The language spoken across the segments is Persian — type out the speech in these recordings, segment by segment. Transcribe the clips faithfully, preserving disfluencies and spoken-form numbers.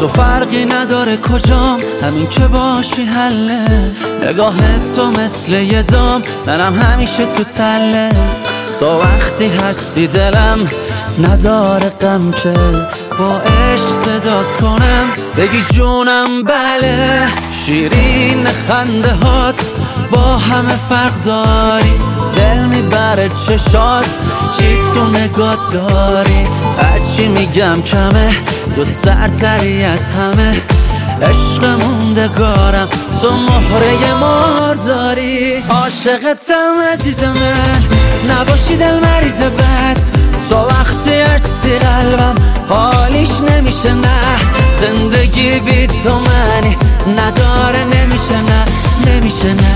تو فرقی نداره کجام، همین که باشی حله. نگاهت تو مثل یه دام، منم همیشه تو تله. تو وقتی هستی دلم نداره غم که با عشق صدات کنم بگی جونم بله. شیرین خنده هات با همه فرق داری، دل میبره چشات چی تو نگات داری. هرچی میگم کمه، تو سرتری از همه. عشق موندگارم تو مهره مار داری. عاشقتم عزیز من، نباشی دل مریض بد. تو وقتی هستی قلبم حالیش نمیشه نه. زندگی بی تو منی نداره، نمیشه نه نمیشه نه.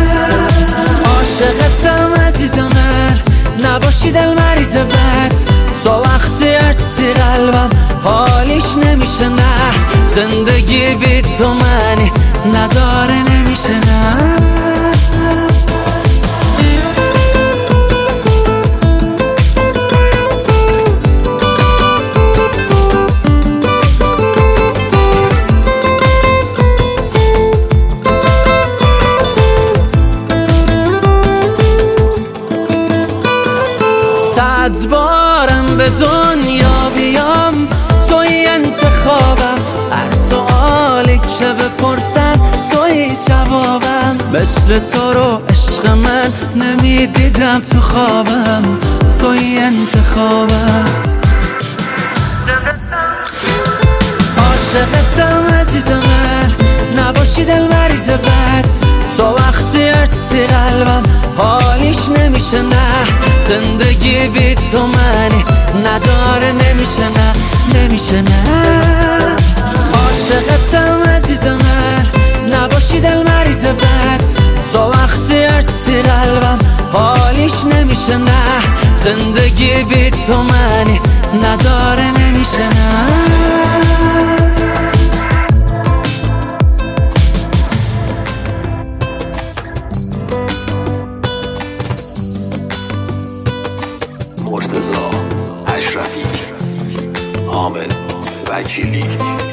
عاشقتم عزیز من، نباشی دل مریض بد. تو وقتی هستی قلبم حالیش نمیشه نه. زندگی بی تو منی نداره، نمیشه نه. صد بارم به دنیا بیام توی انتخابم. هر سوالی که بپرسن توی جوابم. مثل تو رو عشق من نمیدیدم تو خوابم، توی انتخابم. عاشقتم عزیز من، نباشی دل مریض بد. تو وقتی هستی قلبم حالیش نمیشه نه. زندگی بی تو منی نداره، نمیشه نه نمیشه نه. عاشقتم عزیز من، نباشی دل مریض بد. تو وقتی هستی قلبم حالیش نمیشه نه. زندگی بی تو منی نداره، نمیشه نه. مرتضی اشرفی، حامد وکیلی.